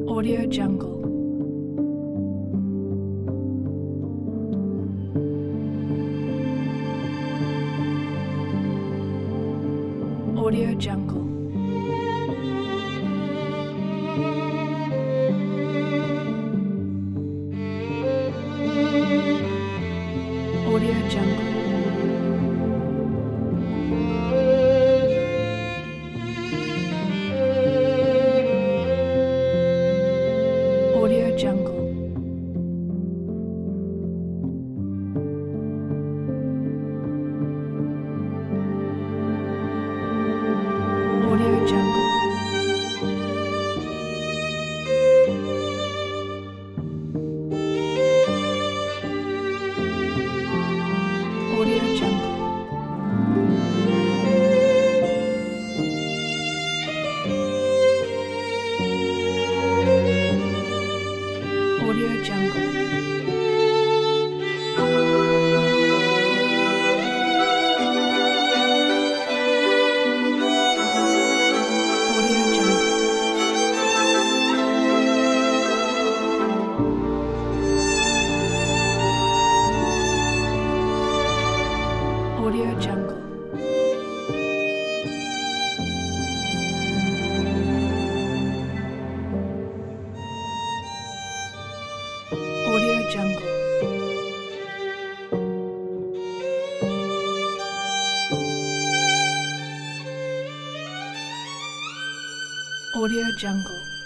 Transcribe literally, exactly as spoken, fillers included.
Audio Jungle. Audio Jungle. Audio Jungle. Audio Jungle. Audio Jungle. Audio Jungle. Audio Jungle. Audio Jungle. Audio Jungle. Audio Jungle. Audio Jungle.